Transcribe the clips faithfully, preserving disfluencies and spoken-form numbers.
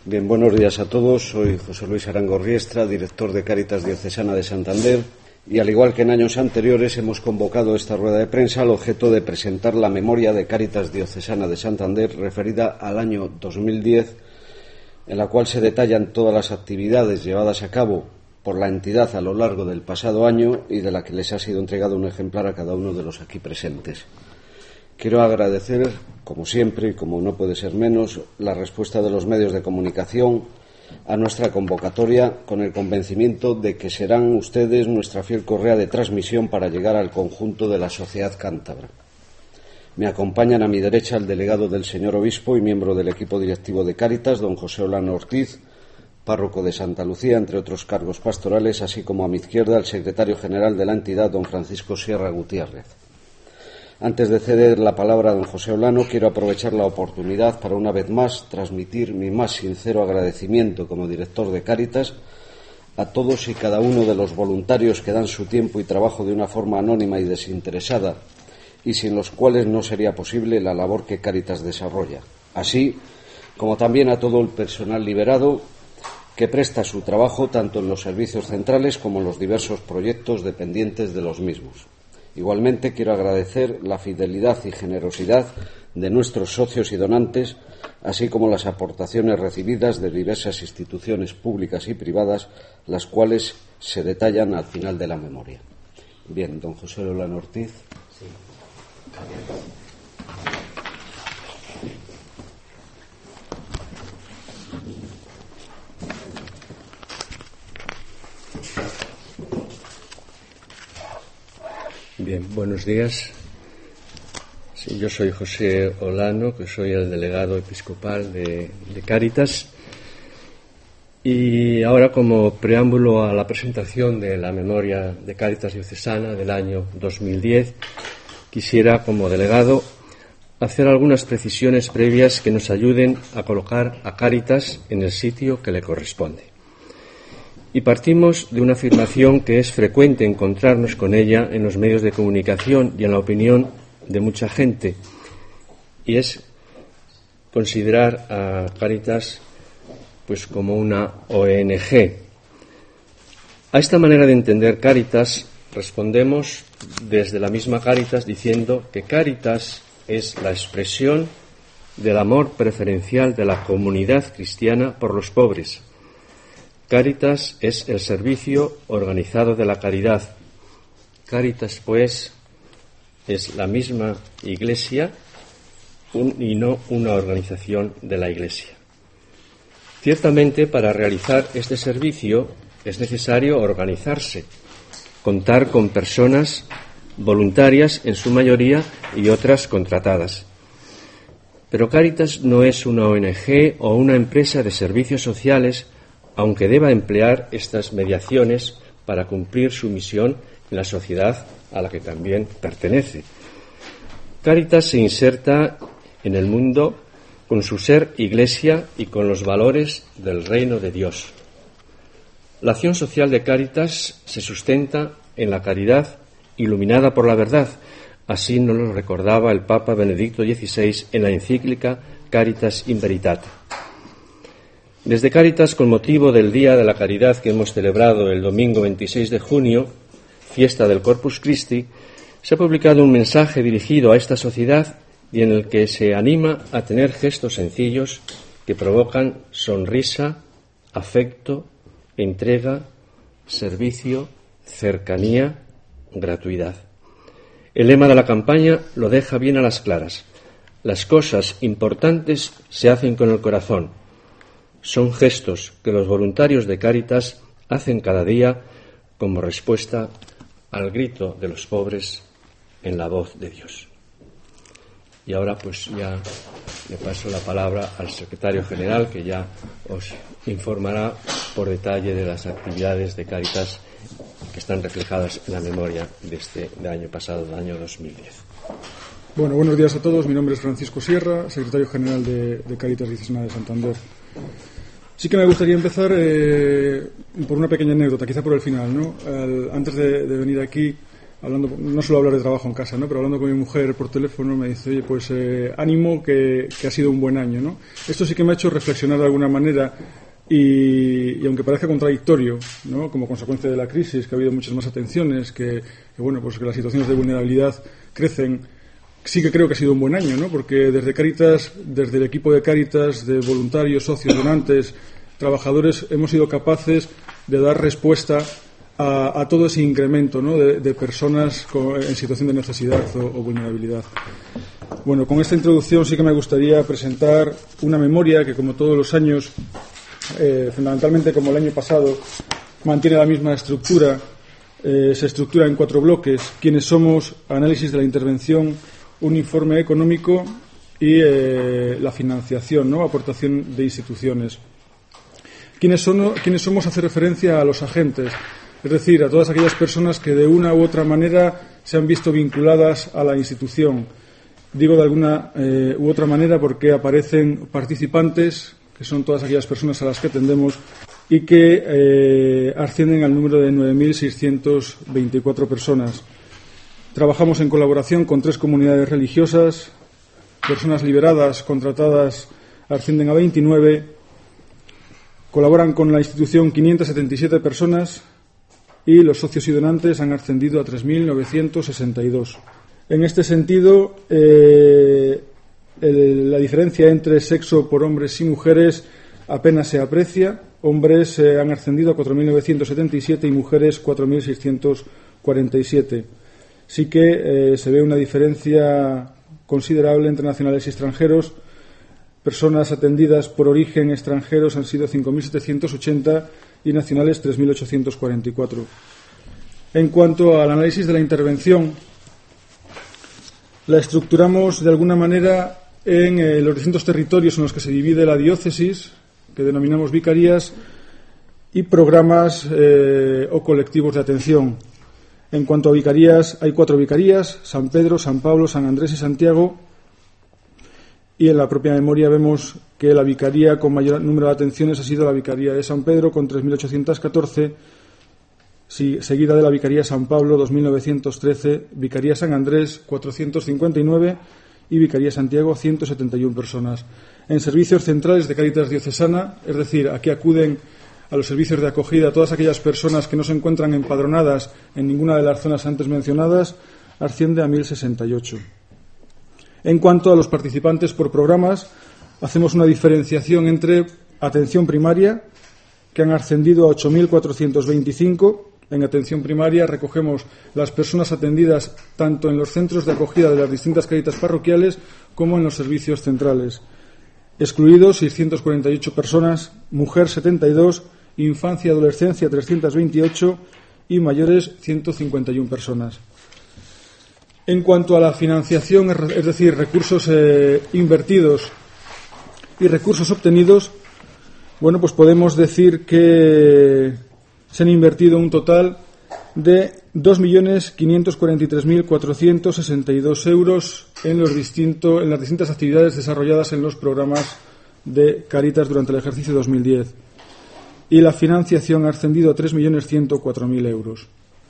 Bien, buenos días a todos. Soy José Luis Arango Riestra, director de Cáritas Diocesana de Santander, y al igual que en años anteriores hemos convocado esta rueda de prensa al objeto de presentar la memoria de Cáritas Diocesana de Santander referida al año dos mil diez, en la cual se detallan todas las actividades llevadas a cabo por la entidad a lo largo del pasado año y de la que les ha sido entregado un ejemplar a cada uno de los aquí presentes. Quiero agradecer, como siempre y como no puede ser menos, la respuesta de los medios de comunicación a nuestra convocatoria, con el convencimiento de que serán ustedes nuestra fiel correa de transmisión para llegar al conjunto de la sociedad cántabra. Me acompañan a mi derecha el delegado del señor obispo y miembro del equipo directivo de Cáritas, don José Olano Ortiz, párroco de Santa Lucía, entre otros cargos pastorales, así como a mi izquierda el secretario general de la entidad, don Francisco Sierra Gutiérrez. Antes de ceder la palabra a don José Olano, quiero aprovechar la oportunidad para una vez más transmitir mi más sincero agradecimiento como director de Cáritas a todos y cada uno de los voluntarios que dan su tiempo y trabajo de una forma anónima y desinteresada y sin los cuales no sería posible la labor que Cáritas desarrolla, así como también a todo el personal liberado que presta su trabajo tanto en los servicios centrales como en los diversos proyectos dependientes de los mismos. Igualmente quiero agradecer la fidelidad y generosidad de nuestros socios y donantes, así como las aportaciones recibidas de diversas instituciones públicas y privadas, las cuales se detallan al final de la memoria. Bien, don José Olano Ortiz. Sí. Bien, buenos días. Sí, yo soy José Olano, que soy el delegado episcopal de, de Cáritas. Y ahora, como preámbulo a la presentación de la memoria de Cáritas Diocesana del año dos mil diez, quisiera, como delegado, hacer algunas precisiones previas que nos ayuden a colocar a Cáritas en el sitio que le corresponde. Y partimos de una afirmación que es frecuente encontrarnos con ella en los medios de comunicación y en la opinión de mucha gente, y es considerar a Cáritas pues como una O N G. A esta manera de entender Cáritas respondemos desde la misma Cáritas diciendo que Cáritas es la expresión del amor preferencial de la comunidad cristiana por los pobres. Cáritas es el servicio organizado de la caridad. Cáritas, pues, es la misma Iglesia un, y no una organización de la Iglesia. Ciertamente, para realizar este servicio es necesario organizarse, contar con personas voluntarias en su mayoría y otras contratadas. Pero Cáritas no es una O N G o una empresa de servicios sociales, aunque deba emplear estas mediaciones para cumplir su misión en la sociedad a la que también pertenece. Cáritas se inserta en el mundo con su ser Iglesia y con los valores del reino de Dios. La acción social de Cáritas se sustenta en la caridad iluminada por la verdad, así nos lo recordaba el Papa Benedicto dieciséis en la encíclica Caritas in Veritate. Desde Cáritas, con motivo del Día de la Caridad que hemos celebrado el domingo veintiséis de junio, fiesta del Corpus Christi, se ha publicado un mensaje dirigido a esta sociedad y en el que se anima a tener gestos sencillos que provocan sonrisa, afecto, entrega, servicio, cercanía, gratuidad. El lema de la campaña lo deja bien a las claras. Las cosas importantes se hacen con el corazón. Son gestos que los voluntarios de Cáritas hacen cada día como respuesta al grito de los pobres en la voz de Dios. Y ahora pues ya le paso la palabra al secretario general, que ya os informará por detalle de las actividades de Cáritas que están reflejadas en la memoria de este de año pasado, del año dos mil diez. Bueno, buenos días a todos. Mi nombre es Francisco Sierra, secretario general de, de Cáritas Diocesana de Santander. Sí que me gustaría empezar eh, por una pequeña anécdota, quizá por el final, ¿no? Al, antes de, de venir aquí, hablando, no suelo hablar de trabajo en casa, ¿no? Pero hablando con mi mujer por teléfono me dice, oye, pues eh, ánimo que, que ha sido un buen año, ¿no? Esto sí que me ha hecho reflexionar de alguna manera y, y aunque parezca contradictorio, ¿no? Como consecuencia de la crisis, que ha habido muchas más atenciones, que, que bueno, pues que las situaciones de vulnerabilidad crecen, sí que creo que ha sido un buen año, ¿no? Porque desde Cáritas, desde el equipo de Cáritas, de voluntarios, socios, donantes, trabajadores, hemos sido capaces de dar respuesta a, a todo ese incremento, ¿no? de, de personas con, en situación de necesidad o, o vulnerabilidad. Bueno, con esta introducción sí que me gustaría presentar una memoria que, como todos los años, eh, fundamentalmente como el año pasado, mantiene la misma estructura. Eh, se estructura en cuatro bloques: quiénes somos, análisis de la intervención, un informe económico y eh, la financiación, ¿no? Aportación de instituciones. ¿Quiénes, son, ¿Quiénes somos? Hace referencia a los agentes, es decir, a todas aquellas personas que de una u otra manera se han visto vinculadas a la institución. Digo de alguna eh, u otra manera porque aparecen participantes, que son todas aquellas personas a las que atendemos y que eh, ascienden al número de nueve mil seiscientas veinticuatro personas. Trabajamos en colaboración con tres comunidades religiosas, personas liberadas, contratadas, ascienden a veintinueve. Colaboran con la institución quinientas setenta y siete personas y los socios y donantes han ascendido a tres mil novecientos sesenta y dos. En este sentido, eh, el, la diferencia entre sexo por hombres y mujeres apenas se aprecia. Hombres eh, han ascendido a cuatro mil novecientos setenta y siete y mujeres cuatro mil seiscientos cuarenta y siete. Sí que eh, se ve una diferencia considerable entre nacionales y extranjeros. Personas atendidas por origen extranjeros han sido cinco mil setecientos ochenta y nacionales tres mil ochocientos cuarenta y cuatro. En cuanto al análisis de la intervención, la estructuramos de alguna manera en eh, los distintos territorios en los que se divide la diócesis, que denominamos vicarías, y programas eh, o colectivos de atención. En cuanto a vicarías, hay cuatro vicarías: San Pedro, San Pablo, San Andrés y Santiago. Y en la propia memoria vemos que la vicaría con mayor número de atenciones ha sido la vicaría de San Pedro, con tres mil ochocientos catorce, seguida de la vicaría San Pablo, dos mil novecientos trece, vicaría San Andrés, cuatrocientos cincuenta y nueve y vicaría Santiago, ciento setenta y una personas. En servicios centrales de Cáritas Diocesana, es decir, aquí acuden a los servicios de acogida todas aquellas personas que no se encuentran empadronadas en ninguna de las zonas antes mencionadas, asciende a mil sesenta y ocho. En cuanto a los participantes por programas, hacemos una diferenciación entre atención primaria, que han ascendido a ocho mil cuatrocientos veinticinco. En atención primaria recogemos las personas atendidas tanto en los centros de acogida de las distintas Cáritas parroquiales como en los servicios centrales. Excluidos seiscientas cuarenta y ocho personas, mujer setenta y dos, infancia y adolescencia trescientas veintiocho y mayores ciento cincuenta y una personas. En cuanto a la financiación, es decir, recursos eh, invertidos y recursos obtenidos, bueno, pues podemos decir que se han invertido un total de dos millones quinientos cuarenta y tres mil cuatrocientos sesenta y dos euros en, los distinto, en las distintas actividades desarrolladas en los programas de Cáritas durante el ejercicio dos mil diez. Y la financiación ha ascendido a tres millones ciento cuatro mil euros.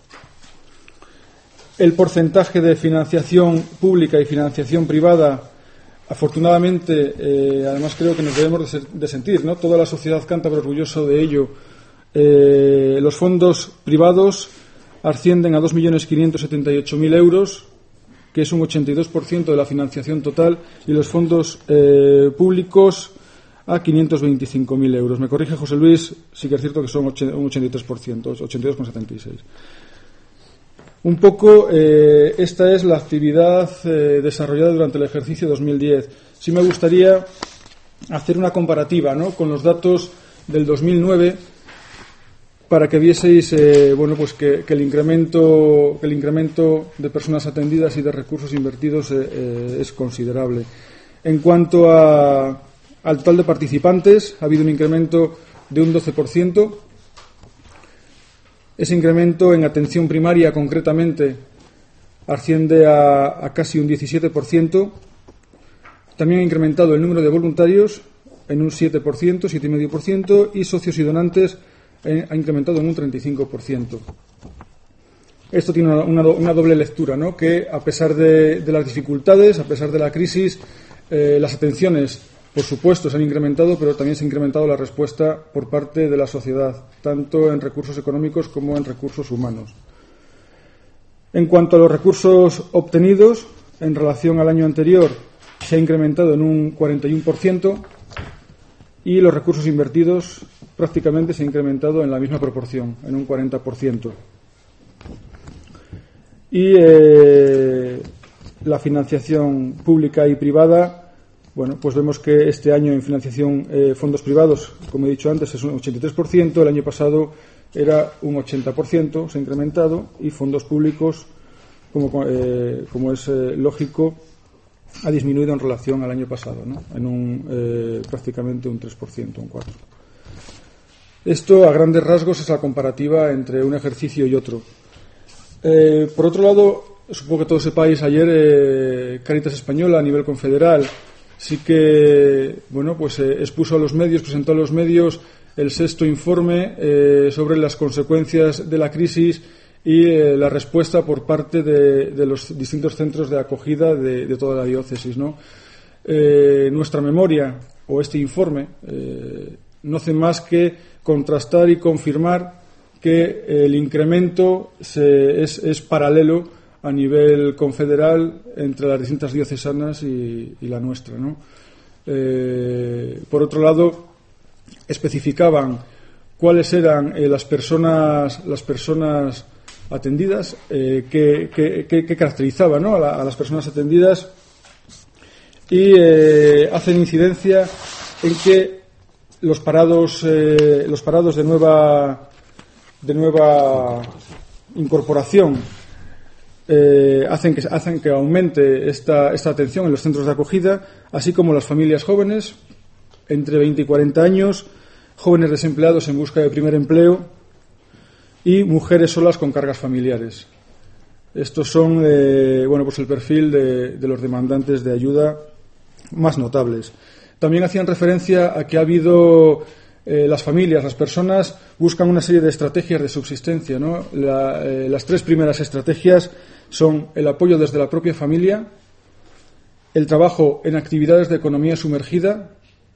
El porcentaje de financiación pública y financiación privada, afortunadamente, eh, además creo que nos debemos de, de sentir, ¿no? Toda la sociedad cántabra orgulloso de ello. Eh, los fondos privados ascienden a dos millones quinientos setenta y ocho mil euros, que es un ochenta y dos por ciento de la financiación total, y los fondos eh, públicos a quinientos veinticinco mil euros. Me corrige José Luis, sí que es cierto que son un ochenta y tres por ciento, ochenta y dos coma setenta y seis. Un poco, eh, esta es la actividad eh, desarrollada durante el ejercicio dos mil diez. Sí me gustaría hacer una comparativa, ¿no?, con los datos del dos mil nueve para que vieseis, eh, bueno, pues que, que el incremento, que el incremento de personas atendidas y de recursos invertidos eh, eh, es considerable. En cuanto a, al total de participantes, ha habido un incremento de un doce por ciento. Ese incremento en atención primaria, concretamente, asciende a, a casi un diecisiete por ciento. También ha incrementado el número de voluntarios en un siete por ciento, siete coma cinco por ciento, y socios y donantes eh, ha incrementado en un treinta y cinco por ciento. esto tiene una, una, una doble lectura, ¿no? Que a pesar de, de las dificultades, a pesar de la crisis, eh, las atenciones, por supuesto, se han incrementado, pero también se ha incrementado la respuesta por parte de la sociedad, tanto en recursos económicos como en recursos humanos. En cuanto a los recursos obtenidos, en relación al año anterior, se ha incrementado en un cuarenta y uno por ciento y los recursos invertidos prácticamente se ha incrementado en la misma proporción, en un cuarenta por ciento. Y eh, la financiación pública y privada, bueno, pues vemos que este año en financiación eh, fondos privados, como he dicho antes, es un ochenta y tres por ciento, el año pasado era un ochenta por ciento, se ha incrementado, y fondos públicos, como, eh, como es eh, lógico, ha disminuido en relación al año pasado, ¿no? En un eh, prácticamente un tres por ciento, un cuatro por ciento. Esto, a grandes rasgos, es la comparativa entre un ejercicio y otro. Eh, por otro lado, supongo que todos sepáis, ayer eh, Cáritas Española, a nivel confederal, sí que, bueno, pues eh, expuso a los medios, presentó a los medios el sexto informe eh, sobre las consecuencias de la crisis y eh, la respuesta por parte de, de los distintos centros de acogida de, de toda la diócesis, ¿no? Eh, nuestra memoria, o este informe, eh, no hace más que contrastar y confirmar que el incremento se, es, es paralelo a nivel confederal entre las distintas diocesanas y, y la nuestra, ¿no? Eh, por otro lado, especificaban cuáles eran eh, las personas las personas atendidas, eh, que, que, que, que caracterizaba, ¿no? a, la, a las personas atendidas, y eh, hacen incidencia en que los parados eh, los parados de nueva de nueva incorporación eh, hacen que hacen que aumente esta esta atención en los centros de acogida, así como las familias jóvenes entre veinte y cuarenta años, jóvenes desempleados en busca de primer empleo y mujeres solas con cargas familiares. Estos son eh, bueno, pues el perfil de, de los demandantes de ayuda más notables. También hacían referencia a que ha habido eh, las familias, las personas buscan una serie de estrategias de subsistencia, ¿no? La, eh, las tres primeras estrategias son el apoyo desde la propia familia, el trabajo en actividades de economía sumergida,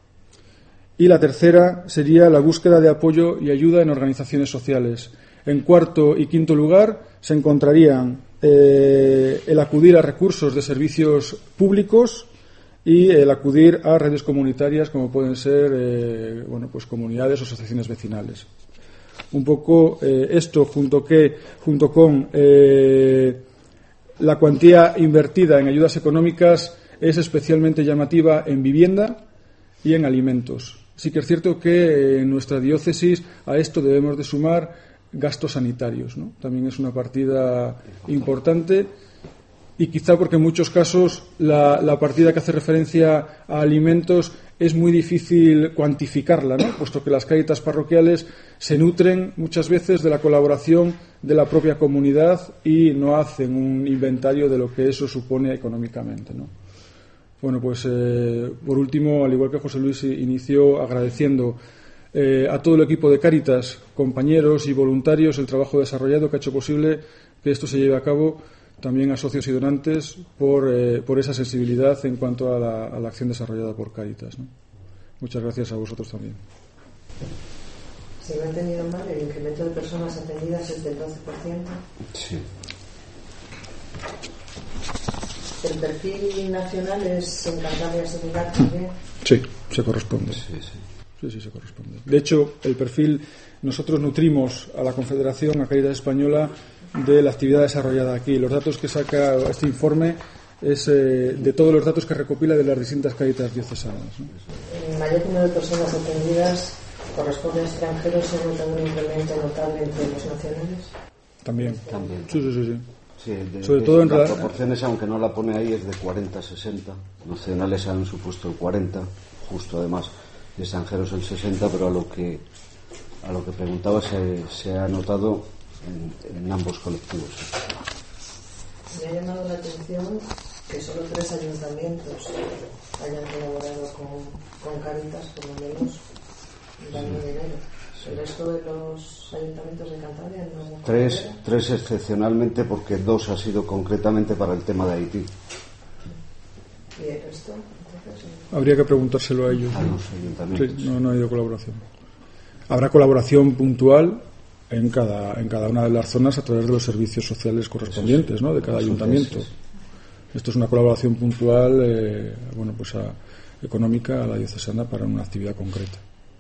y la tercera sería la búsqueda de apoyo y ayuda en organizaciones sociales. En cuarto y quinto lugar se encontrarían eh, el acudir a recursos de servicios públicos y el acudir a redes comunitarias como pueden ser eh, bueno, pues comunidades o asociaciones vecinales. Un poco eh, esto junto, que, junto con eh, la cuantía invertida en ayudas económicas es especialmente llamativa en vivienda y en alimentos. Sí que es cierto que en nuestra diócesis a esto debemos de sumar gastos sanitarios, ¿no? También es una partida importante, y quizá porque en muchos casos la, la partida que hace referencia a alimentos es muy difícil cuantificarla, ¿no? Puesto que las cáritas parroquiales se nutren muchas veces de la colaboración de la propia comunidad y no hacen un inventario de lo que eso supone económicamente, ¿no? Bueno, pues eh, por último, al igual que José Luis inició agradeciendo eh, a todo el equipo de Cáritas, compañeros y voluntarios, el trabajo desarrollado que ha hecho posible que esto se lleve a cabo, también a socios y donantes por, eh, por esa sensibilidad en cuanto a la, a la acción desarrollada por Cáritas, ¿no? Muchas gracias a vosotros también. Si no he entendido mal, el incremento de personas atendidas es del doce por ciento. Sí. ¿El perfil nacional es en Cantabria similar también? Sí, se corresponde. Sí, sí. Sí, sí, se corresponde. De hecho, el perfil, nosotros nutrimos a la Confederación, a Cáritas Española, de la actividad desarrollada aquí. Los datos que saca este informe es eh, de todos los datos que recopila de las distintas Cáritas diocesanas, ¿no? El mayor número de personas atendidas corresponde a extranjeros, ¿se ha notado un incremento notable entre los nacionales? También. También. Sí, sí, sí, sí. Sí, de, Sobre de, todo en las ra- proporciones, aunque no la pone ahí, es de cuarenta a sesenta. Nacionales han supuesto el cuarenta, justo además, y extranjeros el sesenta, pero a lo que a lo que preguntaba se, se ha notado en, en ambos colectivos. Me ha llamado la atención que solo tres ayuntamientos hayan colaborado con, con Cáritas, por lo menos, dando dinero. ¿El resto de los ayuntamientos de Cantabria no? Tres, tres excepcionalmente, porque dos ha sido concretamente para el tema de Haití. ¿Y el resto? Entonces, habría que preguntárselo a ellos. A los ayuntamientos. Sí, no, no ha habido colaboración. Habrá colaboración puntual en cada en cada una de las zonas a través de los servicios sociales correspondientes, ¿no?, de cada ayuntamiento. Esto es una colaboración puntual, eh, bueno, pues a, económica a la diocesana para una actividad concreta.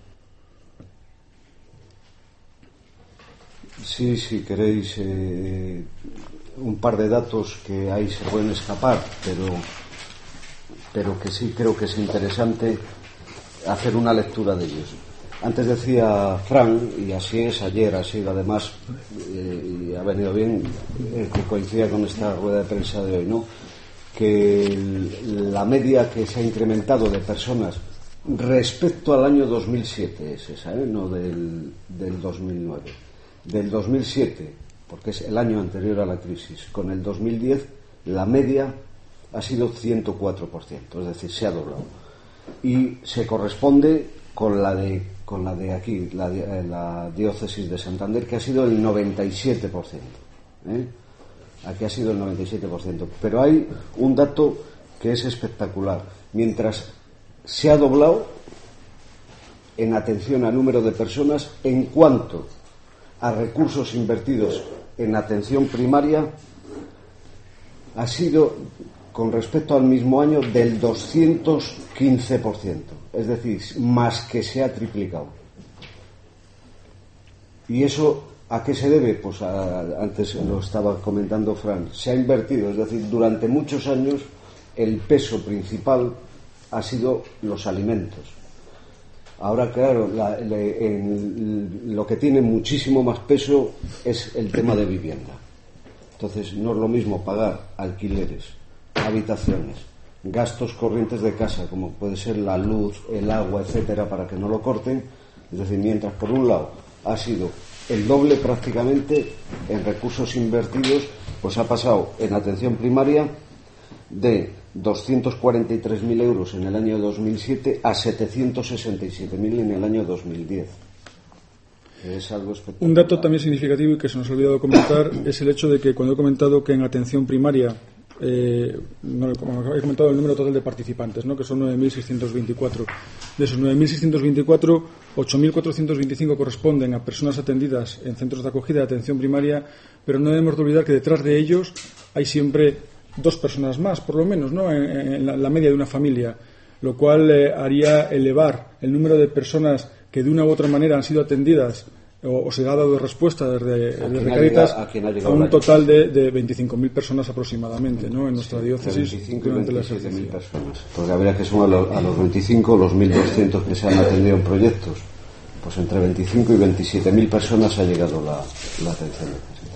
Sí, si queréis eh, un par de datos que ahí se pueden escapar, pero pero que sí creo que es interesante hacer una lectura de ellos. Antes decía Fran, y así es, ayer ha sido además, eh, y ha venido bien eh, que coincida con esta rueda de prensa de hoy, ¿no?, que el, la media que se ha incrementado de personas respecto al año dos mil siete es esa, ¿eh?, no del, del dos mil nueve. Del dos mil siete, porque es el año anterior a la crisis, con el dos mil diez la media ha sido ciento cuatro por ciento, es decir, se ha doblado. Y se corresponde con la de con la de aquí, la, la diócesis de Santander, que ha sido el noventa y siete por ciento. ¿eh? Aquí ha sido el noventa y siete por ciento. Pero hay un dato que es espectacular. Mientras se ha doblado en atención al número de personas, en cuanto a recursos invertidos en atención primaria, ha sido, con respecto al mismo año, del doscientos quince por ciento. Es decir, más que se ha triplicado. ¿Y eso a qué se debe? Pues a, antes lo estaba comentando Fran. Se ha invertido, es decir, durante muchos años el peso principal ha sido los alimentos. Ahora, claro, la, le, en, lo que tiene muchísimo más peso es el tema de vivienda. Entonces, no es lo mismo pagar alquileres, habitaciones, gastos corrientes de casa, como puede ser la luz, el agua, etcétera, para que no lo corten. Es decir, mientras por un lado ha sido el doble prácticamente en recursos invertidos, pues ha pasado en atención primaria de doscientos cuarenta y tres mil euros en el año dos mil siete a setecientos sesenta y siete mil en el año dos mil diez. Es algo espectacular. Un dato también significativo y que se nos ha olvidado comentar es el hecho de que cuando he comentado que en atención primaria Eh, no, como he comentado, el número total de participantes, ¿no?, que son nueve mil seiscientos veinticuatro. De esos nueve mil seiscientos veinticuatro, ocho mil cuatrocientos veinticinco corresponden a personas atendidas en centros de acogida de atención primaria, pero no debemos de olvidar que detrás de ellos hay siempre dos personas más, por lo menos, ¿no?, en, en la, la media de una familia, lo cual eh, haría elevar el número de personas que de una u otra manera han sido atendidas o, o se ha dado respuesta desde, desde Cáritas a, a un total de, de veinticinco mil personas aproximadamente, ¿no?, en nuestra sí, diócesis durante la ejercicio. Personas. Porque habría que sumar a los veinticinco los mil doscientos que se han atendido en proyectos. Pues entre veinticinco y veintisiete mil personas ha llegado la, la atención.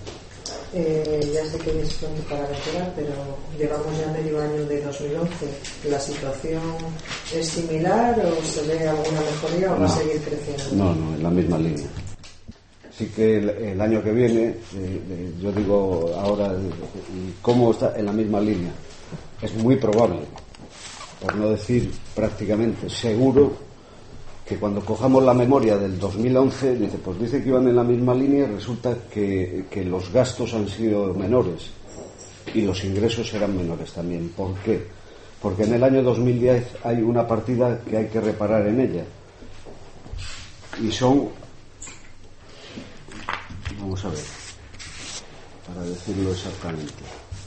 Eh, ya sé que es pronto para recuperar, pero llevamos ya medio año de dos mil once. ¿La situación es similar o se ve alguna mejoría o no, va a seguir creciendo? No, no, en la misma línea. Así que el, el año que viene, eh, eh, yo digo ahora, eh, ¿cómo está? En la misma línea. Es muy probable, por no decir prácticamente seguro, que cuando cojamos la memoria del dos mil once, dice, pues dice que iban en la misma línea, resulta que, que los gastos han sido menores y los ingresos eran menores también. ¿Por qué? Porque en el año dos mil diez hay una partida que hay que reparar en ella. Y son, vamos a ver, para decirlo exactamente,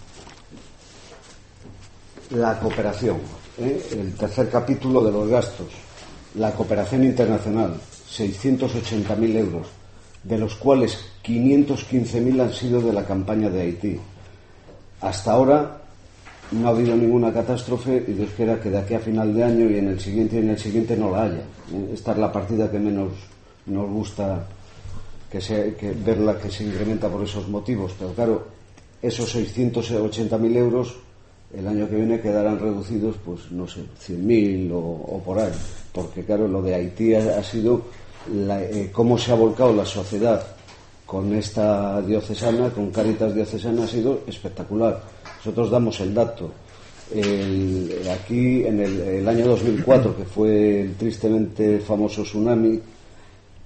la cooperación, ¿eh? El tercer capítulo de los gastos. La cooperación internacional, seiscientos ochenta mil euros, de los cuales quinientos quince mil han sido de la campaña de Haití. Hasta ahora no ha habido ninguna catástrofe y Dios quiera que de aquí a final de año y en el siguiente y en el siguiente no la haya. Esta es la partida que menos nos gusta que se, que verla que se incrementa por esos motivos. Pero claro, esos seiscientos ochenta mil euros el año que viene quedarán reducidos, pues no sé, cien mil o, o por ahí. Porque claro, lo de Haití ha, ha sido la, eh, cómo se ha volcado la sociedad con esta diocesana, con Cáritas Diocesana, ha sido espectacular. Nosotros damos el dato. El, aquí, en el, el año dos mil cuatro, que fue el tristemente famoso tsunami,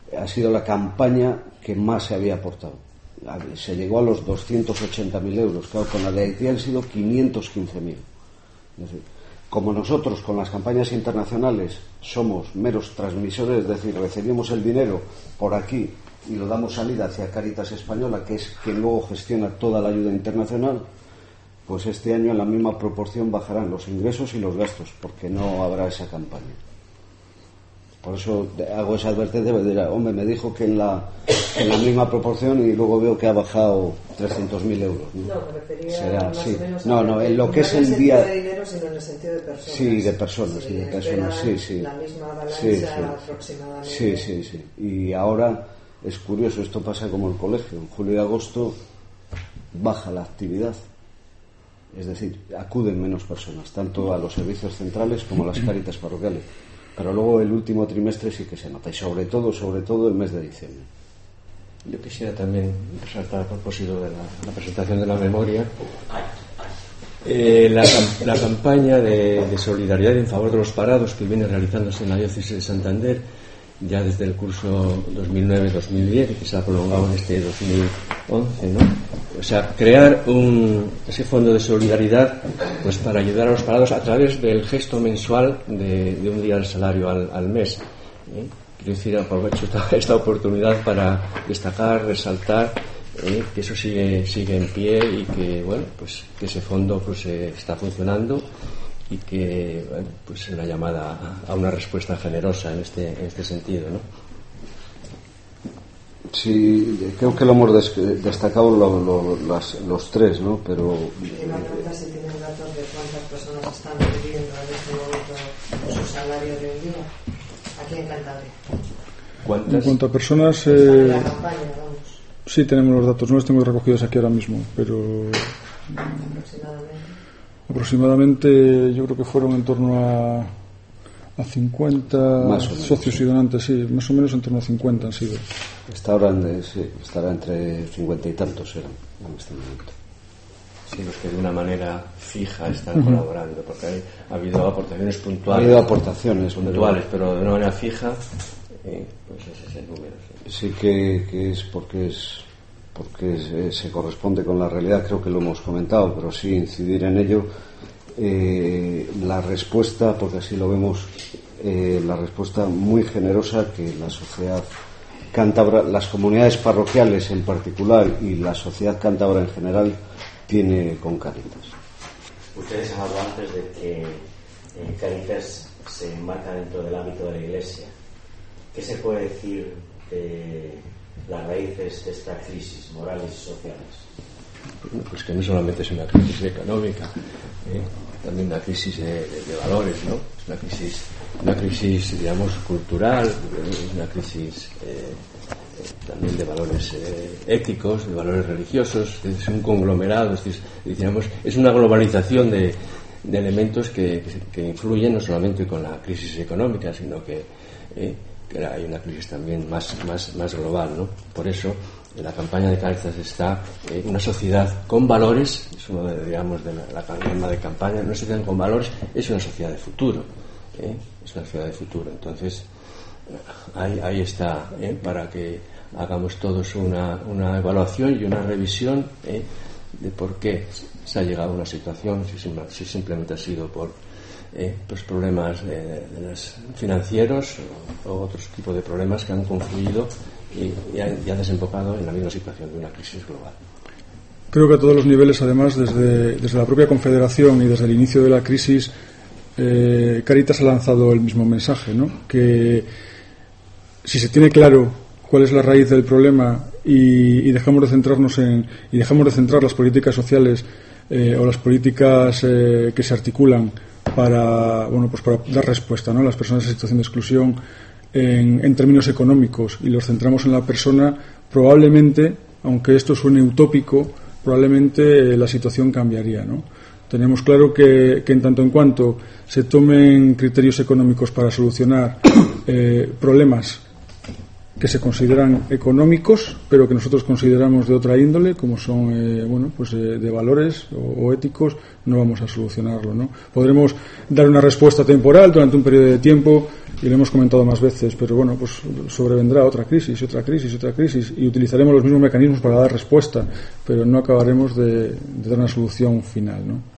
ha sido la campaña que más se había aportado. Se llegó a los doscientos ochenta mil euros. Claro, con la de Haití han sido quinientos quince mil. Es decir, como nosotros con las campañas internacionales somos meros transmisores, es decir, recibimos el dinero por aquí y lo damos salida hacia Cáritas Española, que es quien luego gestiona toda la ayuda internacional, pues este año en la misma proporción bajarán los ingresos y los gastos, porque no habrá esa campaña. Por eso hago esa advertencia, me dirá, hombre, me dijo que en la, en la misma proporción y luego veo que ha bajado trescientos mil euros. No, no me refería Será, más sí. o menos no, a no, que en lo que no es en el el día... sentido de dinero, sino en el sentido de personas. Sí, de personas, sí, sí, de personas, sí, sí. La misma balanza sí, sí. aproximadamente. Sí, sí, sí. Y ahora es curioso, esto pasa como el colegio. En julio y agosto baja la actividad. Es decir, acuden menos personas, tanto a los servicios centrales como a las cáritas parroquiales. Pero luego el último trimestre sí que se nota, y sobre todo, sobre todo el mes de diciembre. Yo quisiera también resaltar a propósito de la, la presentación de la memoria eh, la, la campaña de, de solidaridad en favor de los parados que viene realizándose en la diócesis de Santander ya desde el curso dos mil nueve dos mil diez y que se ha prolongado en este dos mil once, ¿no? O sea, crear un, ese fondo de solidaridad pues para ayudar a los parados a través del gesto mensual de, de un día del salario al, al mes, ¿eh? Quiero decir, aprovecho esta, esta oportunidad para destacar, resaltar eh, que eso sigue sigue en pie y que bueno, pues que ese fondo pues eh, está funcionando y que bueno, pues es una llamada a, a una respuesta generosa en este en este sentido, ¿no? Sí, creo que lo hemos des- destacado lo, lo, las, los tres, ¿no? Pero Y la pregunta si tienen datos de cuántas personas están recibiendo en este momento su salario de un día aquí en Cantabria. ¿Cuántas? En cuanto a personas, Eh... eh, la campaña, vamos. sí tenemos los datos, no los tengo recogidos aquí ahora mismo, pero Aproximadamente. aproximadamente yo creo que fueron en torno a, a cincuenta Más o menos, socios sí. y donantes, sí, más o menos en torno a cincuenta han sido. está ahora en- sí, estará entre cincuenta y tantos eran en este momento. Sí, los que de una manera fija están colaborando, porque hay, ha habido aportaciones Ha puntuales. habido aportaciones puntuales, pero de una manera fija, eh, pues ese es el número. Sí. sí que, que es porque es porque es, eh, se corresponde con la realidad, creo que lo hemos comentado, pero sí incidir en ello. Eh, la respuesta, porque así lo vemos, eh, la respuesta muy generosa que la sociedad cántabra, las comunidades parroquiales en particular y la sociedad cántabra en general tiene con Cáritas. Ustedes han hablado antes de que eh, Cáritas se enmarca dentro del ámbito de la Iglesia. ¿Qué se puede decir de las raíces de esta crisis morales y sociales? Pues que no solamente es una crisis económica, ¿eh? También una crisis de, de, de valores, ¿no? Es una crisis, una crisis, digamos, cultural, una crisis eh, también de valores eh, éticos, de valores religiosos, es un conglomerado, es, decir, digamos, es una globalización de, de elementos que, que, que influyen no solamente con la crisis económica, sino que, eh, que hay una crisis también más, más, más global, ¿no? Por eso, en la campaña de Cáritas está eh, una sociedad con valores, es uno de, digamos, de la, la lema de campaña, una sociedad con valores es una sociedad de futuro, ¿eh? Es una sociedad de futuro. Entonces, ahí, ahí está, ¿eh? Para que hagamos todos una, una evaluación y una revisión ¿eh? de por qué se ha llegado a una situación, si, si simplemente ha sido por eh, pues problemas de, de los financieros o, o otros tipos de problemas que han confluido y, y, han, y han desembocado en la misma situación de una crisis global. Creo que a todos los niveles, además, desde, desde la propia Confederación y desde el inicio de la crisis, eh, Cáritas ha lanzado el mismo mensaje, ¿no? Que si se tiene claro cuál es la raíz del problema y, y dejamos de centrarnos en y dejamos de centrar las políticas sociales eh, o las políticas eh, que se articulan para bueno pues para dar respuesta, ¿no?, a las personas en situación de exclusión en, en términos económicos y los centramos en la persona, probablemente, aunque esto suene utópico, probablemente eh, la situación cambiaría, ¿no? Tenemos claro que, que en tanto en cuanto se tomen criterios económicos para solucionar eh, problemas que se consideran económicos, pero que nosotros consideramos de otra índole, como son eh, bueno, pues eh, de valores o, o éticos, no vamos a solucionarlo, ¿no? Podremos dar una respuesta temporal durante un periodo de tiempo, y lo hemos comentado más veces, pero bueno, pues sobrevendrá otra crisis, otra crisis, otra crisis, y utilizaremos los mismos mecanismos para dar respuesta, pero no acabaremos de, de dar una solución final, ¿no?